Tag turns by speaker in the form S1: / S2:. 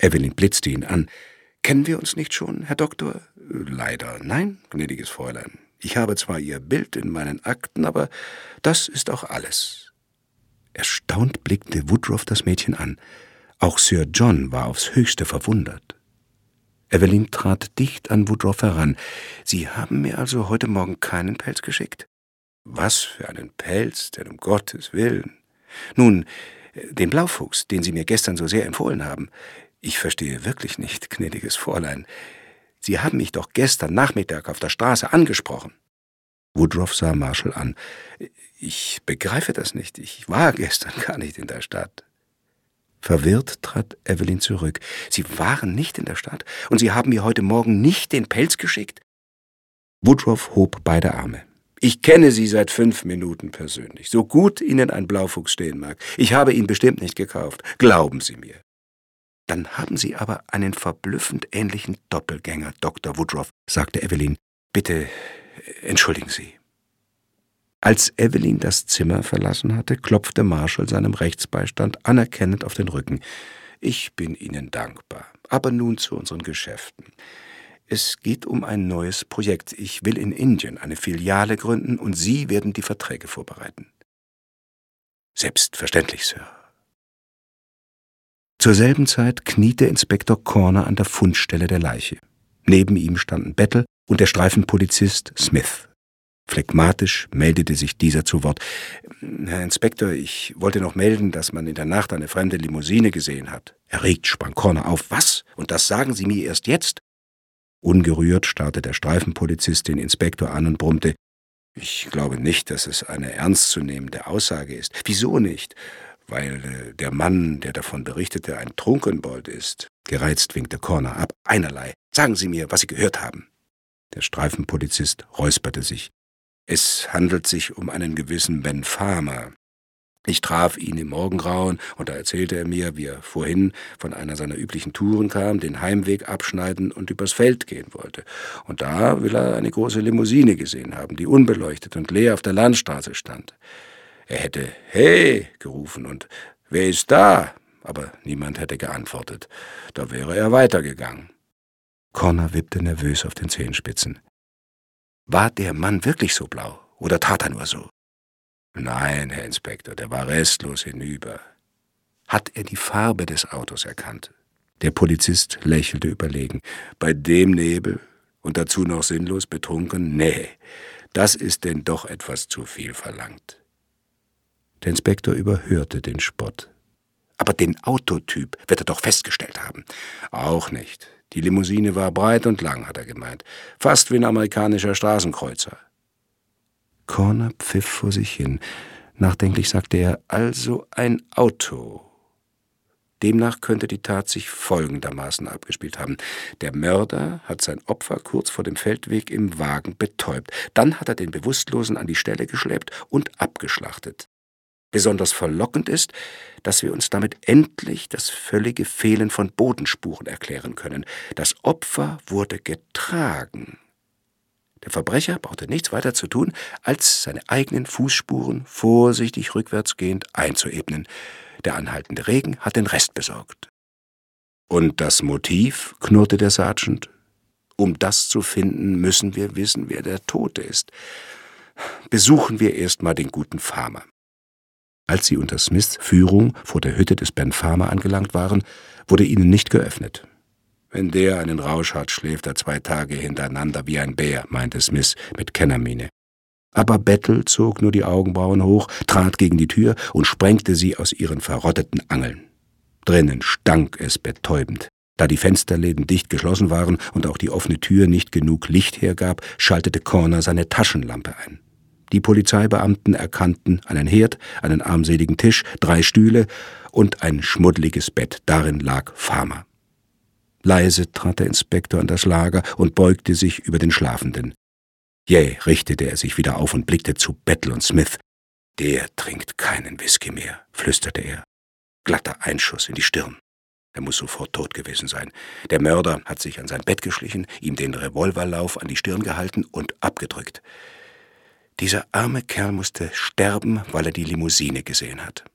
S1: Evelyn blitzte ihn an. »Kennen wir uns nicht schon, Herr Doktor?« »Leider nein, gnädiges Fräulein. Ich habe zwar Ihr Bild in meinen Akten, aber das ist auch alles.« Erstaunt blickte Woodrow das Mädchen an. Auch Sir John war aufs Höchste verwundert. Evelyn trat dicht an Woodrow heran. »Sie haben mir also heute Morgen keinen Pelz geschickt?« »Was für einen Pelz, denn um Gottes Willen!« »Nun, den Blaufuchs, den Sie mir gestern so sehr empfohlen haben. Ich verstehe wirklich nicht, gnädiges Fräulein. Sie haben mich doch gestern Nachmittag auf der Straße angesprochen.« Woodrow sah Marshall an. »Ich begreife das nicht. Ich war gestern gar nicht in der Stadt.« Verwirrt trat Evelyn zurück. »Sie waren nicht in der Stadt? Und Sie haben mir heute Morgen nicht den Pelz geschickt?« Woodrow hob beide Arme. »Ich kenne Sie seit 5 Minuten persönlich. So gut Ihnen ein Blaufuchs stehen mag. Ich habe ihn bestimmt nicht gekauft. Glauben Sie mir.« »Dann haben Sie aber einen verblüffend ähnlichen Doppelgänger, Dr. Woodrow«, sagte Evelyn. »Bitte, entschuldigen Sie.« Als Evelyn das Zimmer verlassen hatte, klopfte Marshall seinem Rechtsbeistand anerkennend auf den Rücken. »Ich bin Ihnen dankbar. Aber nun zu unseren Geschäften. Es geht um ein neues Projekt. Ich will in Indien eine Filiale gründen und Sie werden die Verträge vorbereiten.« »Selbstverständlich, Sir.« Zur selben Zeit kniete Inspektor Corner an der Fundstelle der Leiche. Neben ihm standen Battle und der Streifenpolizist Smith. Phlegmatisch meldete sich dieser zu Wort. »Herr Inspektor, ich wollte noch melden, dass man in der Nacht eine fremde Limousine gesehen hat.« Erregt sprang Corner auf. »Was? Und das sagen Sie mir erst jetzt?« Ungerührt starrte der Streifenpolizist den Inspektor an und brummte. »Ich glaube nicht, dass es eine ernstzunehmende Aussage ist.« »Wieso nicht?« »Weil der Mann, der davon berichtete, ein Trunkenbold ist.« Gereizt winkte Corner ab. »Einerlei. Sagen Sie mir, was Sie gehört haben.« Der Streifenpolizist räusperte sich. »Es handelt sich um einen gewissen Ben Farmer. Ich traf ihn im Morgengrauen, und da erzählte er mir, wie er vorhin von einer seiner üblichen Touren kam, den Heimweg abschneiden und übers Feld gehen wollte. Und da will er eine große Limousine gesehen haben, die unbeleuchtet und leer auf der Landstraße stand. Er hätte »Hey!« gerufen und »Wer ist da?« aber niemand hätte geantwortet. Da wäre er weitergegangen. Corner wippte nervös auf den Zehenspitzen. »War der Mann wirklich so blau, oder tat er nur so?« »Nein, Herr Inspektor, der war restlos hinüber.« »Hat er die Farbe des Autos erkannt?« Der Polizist lächelte überlegen. »Bei dem Nebel und dazu noch sinnlos betrunken? Nee, das ist denn doch etwas zu viel verlangt.« Der Inspektor überhörte den Spott. »Aber den Autotyp wird er doch festgestellt haben.« »Auch nicht. Die Limousine war breit und lang, hat er gemeint. Fast wie ein amerikanischer Straßenkreuzer.« Corner pfiff vor sich hin. Nachdenklich sagte er, »Also ein Auto.« Demnach könnte die Tat sich folgendermaßen abgespielt haben. Der Mörder hat sein Opfer kurz vor dem Feldweg im Wagen betäubt. Dann hat er den Bewusstlosen an die Stelle geschleppt und abgeschlachtet. Besonders verlockend ist, dass wir uns damit endlich das völlige Fehlen von Bodenspuren erklären können. Das Opfer wurde getragen. Der Verbrecher brauchte nichts weiter zu tun, als seine eigenen Fußspuren vorsichtig rückwärtsgehend einzuebnen. Der anhaltende Regen hat den Rest besorgt. »Und das Motiv?« knurrte der Sergeant. »Um das zu finden, müssen wir wissen, wer der Tote ist. Besuchen wir erst mal den guten Farmer.« Als sie unter Smiths Führung vor der Hütte des Ben Farmer angelangt waren, wurde ihnen nicht geöffnet. »Wenn der einen Rausch hat, schläft er 2 Tage hintereinander wie ein Bär«, meinte Smith mit Kennermiene. Aber Battle zog nur die Augenbrauen hoch, trat gegen die Tür und sprengte sie aus ihren verrotteten Angeln. Drinnen stank es betäubend. Da die Fensterläden dicht geschlossen waren und auch die offene Tür nicht genug Licht hergab, schaltete Corner seine Taschenlampe ein. Die Polizeibeamten erkannten einen Herd, einen armseligen Tisch, 3 Stühle und ein schmuddeliges Bett. Darin lag Farmer. Leise trat der Inspektor an das Lager und beugte sich über den Schlafenden. Jäh richtete er sich wieder auf und blickte zu Battle und Smith. »Der trinkt keinen Whisky mehr«, flüsterte er. Glatter Einschuss in die Stirn. Er muss sofort tot gewesen sein. Der Mörder hat sich an sein Bett geschlichen, ihm den Revolverlauf an die Stirn gehalten und abgedrückt. Dieser arme Kerl musste sterben, weil er die Limousine gesehen hat.